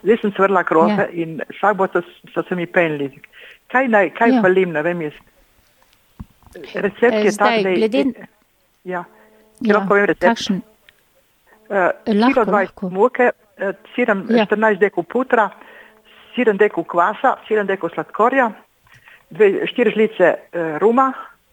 Zdaj sem svrla krofe in saboto so se mi penili. Kaj falim, ne vem jaz. Recept je tak, da je... Lahko povem recept. Kakšen? Kilo 20 moke, 14 dekov putra, 7 dekov kvasa, 7 dekov sladkorja, 4 žlice ruma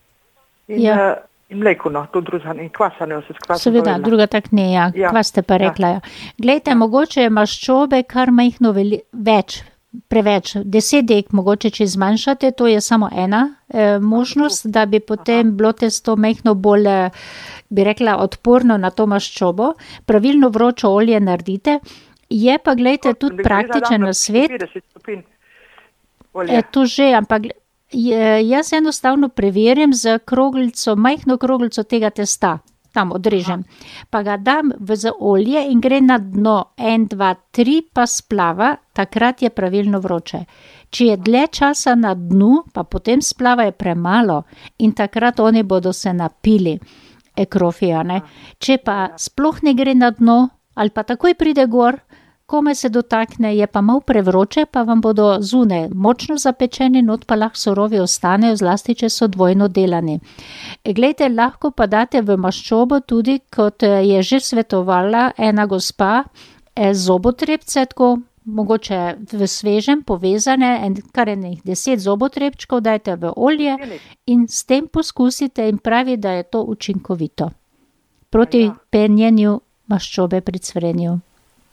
in mleko, to druzano, in kvasano se skvasno. Seveda, druga tak ne, kvas ste pa rekla. Glejte, mogoče maščobe kar majhno preveč, 10 dek mogoče, če zmanjšate, to je samo ena možnost, da bi potem bilo testo majhno bolj, bi rekla, odporno na to maščobo. Pravilno vročo olje naredite. Je pa, glejte, tudi praktičen nasvet. To že, ampak jaz enostavno preverim z kroglico, majhno kroglico tega testa. Tam odrežem. Pa ga dam z olje in gre na dno 1, 2, 3 pa splava, takrat je pravilno vroče. Če je dlje časa na dnu, pa potem splava je premalo in takrat oni bodo se napili krofija, ne. Če pa sploh ne gre na dno ali pa takoj pride gor, kome se dotakne, je pa malo prevroče, pa vam bodo zunaj močno zapečeni, not pa lahko surovi ostanejo, zlasti, če so dvojno delani. Glejte, lahko pa date v maščobo tudi, kot je že svetovala ena gospa, zobotrebce, tako mogoče v svežem, povezane, kar enih 10 zobotrebčkov dajte v olje in s tem poskusite in pravi, da je to učinkovito proti penjenju maščobe pri cvrenju.